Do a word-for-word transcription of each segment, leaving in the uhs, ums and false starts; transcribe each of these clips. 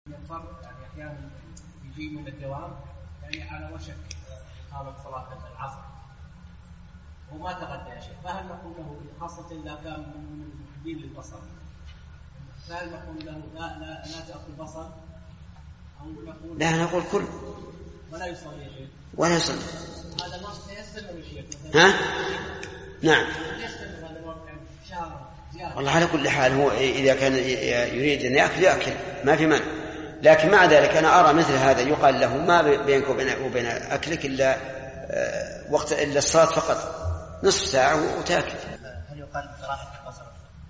الفرق يعني أحيانا يجي من الدوام يعني على وشك إقامة صلاة العصر وما تغدى يا شيخ، فهل نقول له خاصة إذا كان من المحبين للبصل فهل نقول له لا لا لا تأكل بصل أو نقول لا نقول كل ولا يصلي يا شيخ ولا يصلي هذا الوقت يستمر يا شيخ ها نعم يستمر هذا الوقت يعني شهر زيادة. والله على كل حال هو إذا كان يريد أن يأكل يأكل ما في مانع، لكن مع ذلك أنا أرى مثل هذا يقال له ما بينك وبين أكلك إلا وقت إلا الصلاة فقط نصف ساعة وتأكل. هل يقال كراهة البصر؟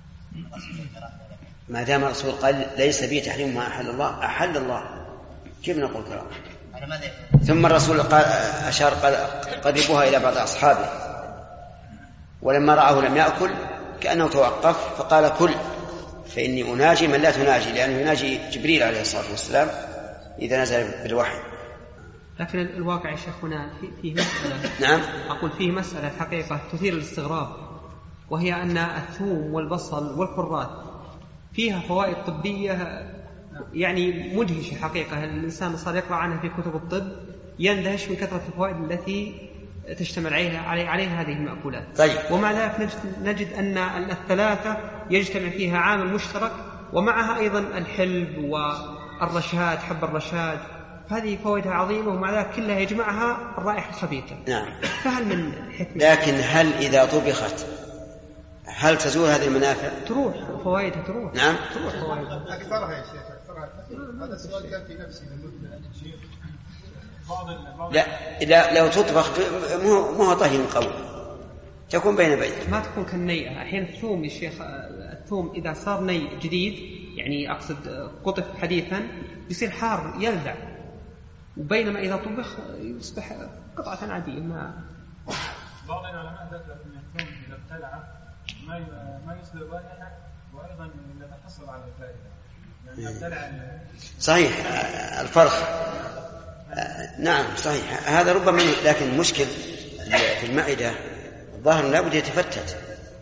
ما دام الرسول قال ليس بي تحريم ما أحل الله أحل الله كيف نقول كراهة؟ ثم الرسول قال أشار قال قربوها إلى بعض أصحابه ولما رآه لم يأكل كأنه توقف فقال كل فإني أناجي من لا تناجي، لأنه يناجي جبريل عليه الصلاة والسلام إذا نزل بالوحي. لكن الواقع يا شيخ هنا فيه مسألة نعم أقول فيه مسألة حقيقة تثير الاستغراب، وهي أن الثوم والبصل والكرات فيها فوائد طبية يعني مدهشة حقيقة. الإنسان صار يقرأ عنها في كتب الطب يندهش من كثرة الفوائد التي تشتمل عليها, عليها هذه المأكولات. طيب. ومع ذلك نجد, نجد أن الثلاثة يجتمع فيها عامل مشترك، ومعها أيضا الحلب والرشاد حب الرشاد، هذه فوائدها عظيمة ومع ذلك كلها يجمعها الرائحة الخبيثة. نعم. فهل من حكمة؟ لكن هل إذا طبخت هل تزول هذه المنافع؟ تروح فوائدها تروح. نعم تروح فوائدها. أكثرها يا شيخ أكثرها. هذا السؤال كان في نفسي لا لا لو تطبخ مو مو طهي قوي تكون بين بين ما تكون كالنيئة. أحيانا الثوم يا شيخ الثوم إذا صار ني جديد يعني أقصد قطف حديثا يصير حار يلدع، وبينما إذا طبخ يصبح قطعة عادية. ما بعض العلماء ذكر أن الثوم إذا ابتلع ما ما يصدر رائحة وأيضا يتحصل على الفائدة يعني ابتلع. صحيح الفرخ نعم صحيح هذا ربما، لكن المشكل في المعدة الظاهر لابد يتفتت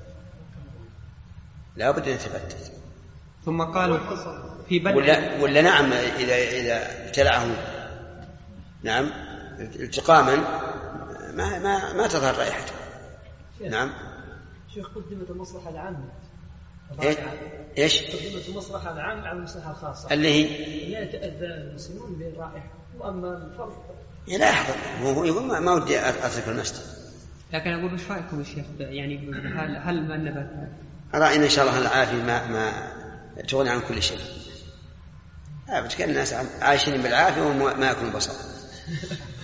لابد يتفتت. ثم قالوا في بلد ولا, ولا نعم إذا إذا ابتلعه نعم التقاما ما ما ما تظهر رائحته. نعم شيخ قدمت المصلحة العامة. ايش قدمت المصلحة العامة على المصلحة الخاصة اللي هي لا يتأذى المسلمون بالرائحة، وأما الفرق لا يحضر هو يقول ما, ما ودي أترك المسجد. لكن أقول وش رأيكم يا شيخ يعني هل هل ما النبات رأينا إن شاء الله العافية ما ما تغني عن كل شيء. أبدا كان الناس عايشين بالعافية وما يأكلون بصل.